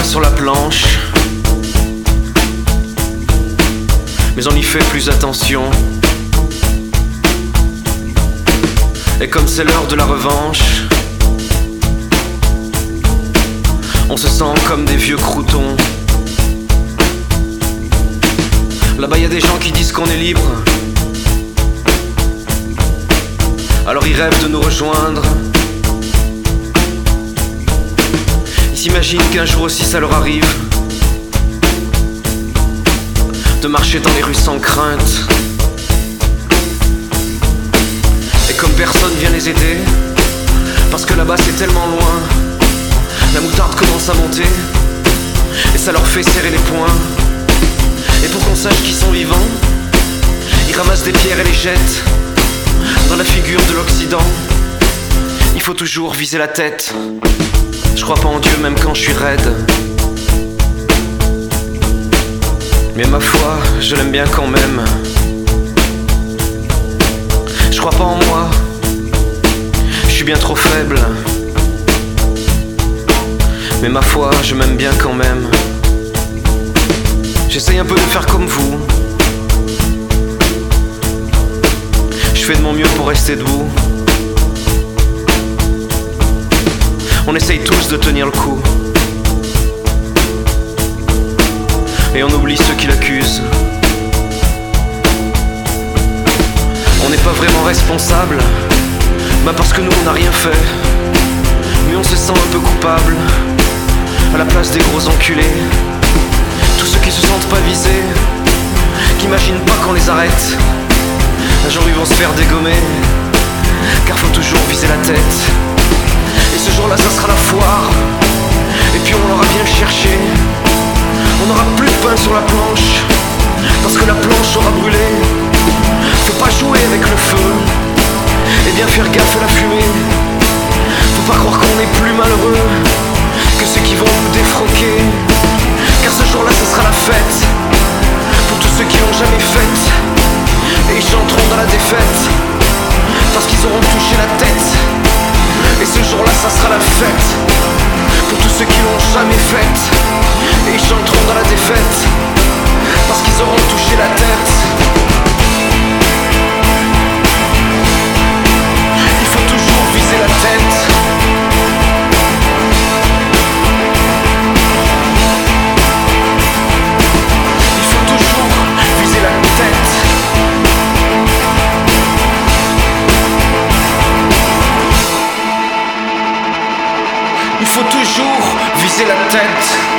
sur la planche, mais on y fait plus attention. Et comme c'est l'heure de la revanche, on se sent comme des vieux croutons. Là-bas y a des gens qui disent qu'on est libre, alors ils rêvent de nous rejoindre. Ils s'imaginent qu'un jour aussi ça leur arrive de marcher dans les rues sans crainte. Et comme personne vient les aider, parce que là-bas c'est tellement loin, la moutarde commence à monter et ça leur fait serrer les poings. Et pour qu'on sache qu'ils sont vivants, ils ramassent des pierres et les jettent dans la figure de l'Occident. Il faut toujours viser la tête. Je crois pas en Dieu même quand je suis raide, mais ma foi, je l'aime bien quand même. Je crois pas en moi, je suis bien trop faible, mais ma foi, je m'aime bien quand même. J'essaye un peu de faire comme vous, je fais de mon mieux pour rester debout. On essaye tous de tenir le coup, et on oublie ceux qui l'accusent. On n'est pas vraiment responsable, bah parce que nous on n'a rien fait, mais on se sent un peu coupable à la place des gros enculés. Tous ceux qui se sentent pas visés, qui imaginent pas qu'on les arrête. Un jour ils vont se faire dégommer, car faut toujours viser la tête. Et ce jour-là ça sera la foire, et puis on l'aura bien cherché. On n'aura plus de pain sur la planche, parce que la planche aura brûlé. Faut pas jouer avec le feu, et bien faire gaffe à la fumée. Faut pas croire qu'on est plus malheureux que ceux qui vont nous défroquer, car ce jour-là ce sera la fête pour tous ceux qui l'ont jamais faite. Et ils chanteront dans la défaite, parce qu'ils auront touché la tête. Et ce jour-là ça sera la fête pour tous ceux qui l'ont jamais faite. Et ils chanteront dans la défaite, parce qu'ils auront touché la tête. Il faut toujours viser la tête. Il faut toujours viser la tête. Il faut toujours viser la tête.